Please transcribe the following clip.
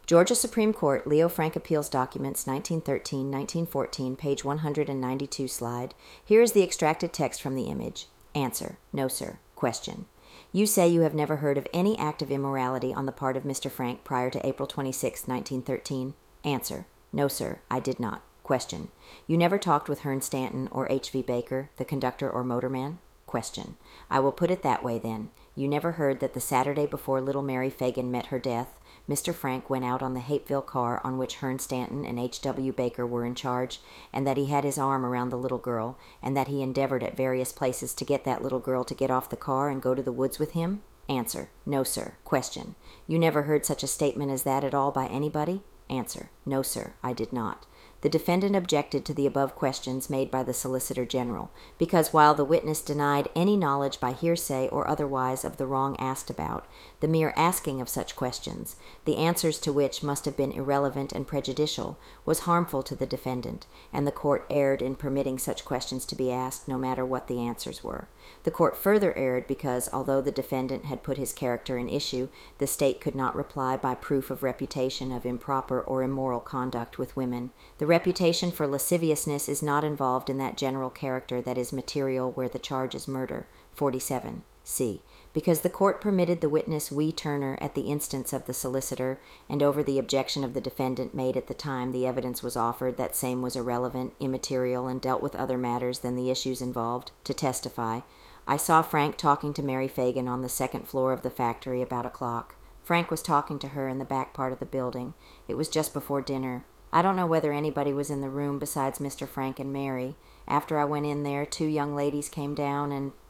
Georgia Supreme Court, Leo Frank Appeals Documents, 1913-1914, page 192 slide. Here is the extracted text from the image. Answer: No, sir. Question: You say you have never heard of any act of immorality on the part of Mr. Frank prior to April 26, 1913? Answer: No, sir, I did not. Question: You never talked with Hearn Stanton or H.V. Baker, the conductor or motorman? Question: I will put it that way then. You never heard that the Saturday before little Mary Fagan met her death, Mr. Frank went out on the Hapeville car on which Hearn Stanton and H.W. Baker were in charge, and that he had his arm around the little girl, and that he endeavored at various places to get that little girl to get off the car and go to the woods with him? Answer: No, sir. Question: You never heard such a statement as that at all by anybody? Answer: No, sir, I did not. The defendant objected to the above questions made by the Solicitor General, because while the witness denied any knowledge by hearsay or otherwise of the wrong asked about, the mere asking of such questions, the answers to which must have been irrelevant and prejudicial, was harmful to the defendant, and the court erred in permitting such questions to be asked no matter what the answers were. The court further erred because, although the defendant had put his character in issue, the state could not reply by proof of reputation of improper or immoral conduct with women. The reputation for lasciviousness is not involved in that general character that is material where the charge is murder. 47. C. Because the court permitted the witness Wee Turner at the instance of the solicitor, and over the objection of the defendant made at the time the evidence was offered that same was irrelevant, immaterial, and dealt with other matters than the issues involved, to testify, I saw Frank talking to Mary Fagan on the second floor of the factory about o'clock. Frank was talking to her in the back part of the building. It was just before dinner. I don't know whether anybody was in the room besides Mr. Frank and Mary. After I went in there, 2 young ladies came down, and